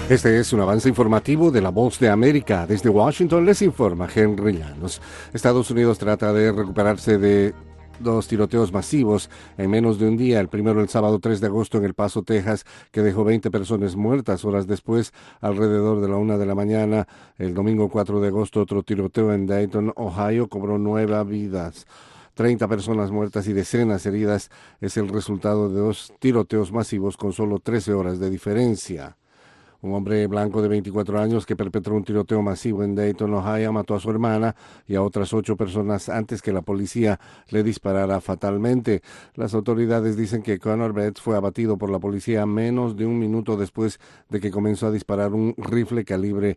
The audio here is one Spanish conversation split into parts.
Este es un avance informativo de La Voz de América. Desde Washington les informa Henry Llanos. Estados Unidos trata de recuperarse de dos tiroteos masivos en menos de un día. El primero el sábado 3 de agosto en El Paso, Texas, que dejó 20 personas muertas. Horas después, alrededor de la 1 de la mañana, el domingo 4 de agosto, otro tiroteo en Dayton, Ohio, cobró 9 vidas. 30 personas muertas y decenas heridas es el resultado de dos tiroteos masivos con solo 13 horas de diferencia. Un hombre blanco de 24 años que perpetró un tiroteo masivo en Dayton, Ohio, mató a su hermana y a otras 8 personas antes que la policía le disparara fatalmente. Las autoridades dicen que Connor Betts fue abatido por la policía menos de un minuto después de que comenzó a disparar un rifle calibre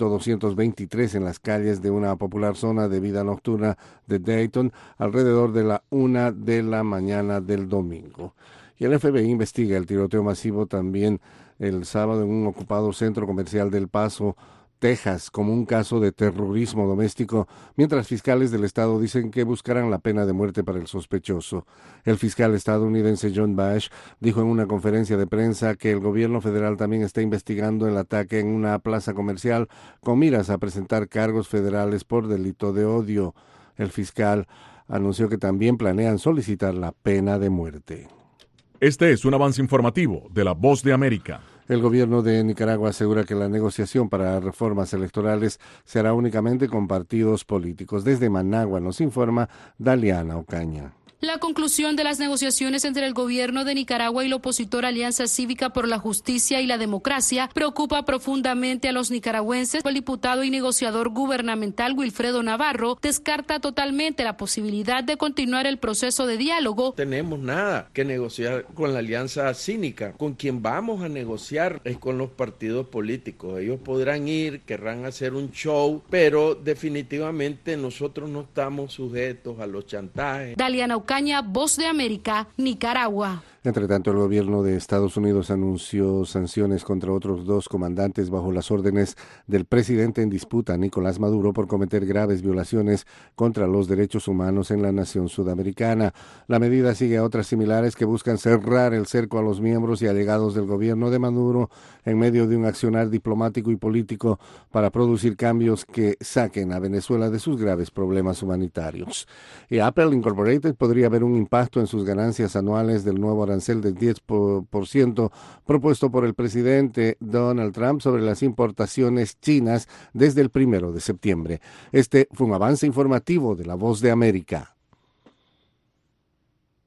.223 en las calles de una popular zona de vida nocturna de Dayton alrededor de la 1 de la mañana del domingo. Y el FBI investiga el tiroteo masivo también el sábado en un ocupado centro comercial del Paso, Texas, como un caso de terrorismo doméstico, mientras fiscales del estado dicen que buscarán la pena de muerte para el sospechoso. El fiscal estadounidense John Bash dijo en una conferencia de prensa que el gobierno federal también está investigando el ataque en una plaza comercial con miras a presentar cargos federales por delito de odio. El fiscal anunció que también planean solicitar la pena de muerte. Este es un avance informativo de La Voz de América. El gobierno de Nicaragua asegura que la negociación para reformas electorales se hará únicamente con partidos políticos. Desde Managua nos informa Daliana Ocaña. La conclusión de las negociaciones entre el gobierno de Nicaragua y la opositora Alianza Cívica por la Justicia y la Democracia preocupa profundamente a los nicaragüenses. El diputado y negociador gubernamental Wilfredo Navarro descarta totalmente la posibilidad de continuar el proceso de diálogo. Tenemos nada que negociar con la Alianza Cívica. Con quien vamos a negociar es con los partidos políticos. Ellos podrán ir, querrán hacer un show, pero definitivamente nosotros no estamos sujetos a los chantajes. Daliana Ocaña, Voz de América, Nicaragua. Entre tanto, el gobierno de Estados Unidos anunció sanciones contra otros 2 comandantes bajo las órdenes del presidente en disputa, Nicolás Maduro, por cometer graves violaciones contra los derechos humanos en la nación sudamericana. La medida sigue a otras similares que buscan cerrar el cerco a los miembros y allegados del gobierno de Maduro en medio de un accionar diplomático y político para producir cambios que saquen a Venezuela de sus graves problemas humanitarios. Y Apple Incorporated podría ver un impacto en sus ganancias anuales del nuevo arancel del 10% propuesto por el presidente Donald Trump sobre las importaciones chinas desde el 1 de septiembre. Este fue un avance informativo de La Voz de América.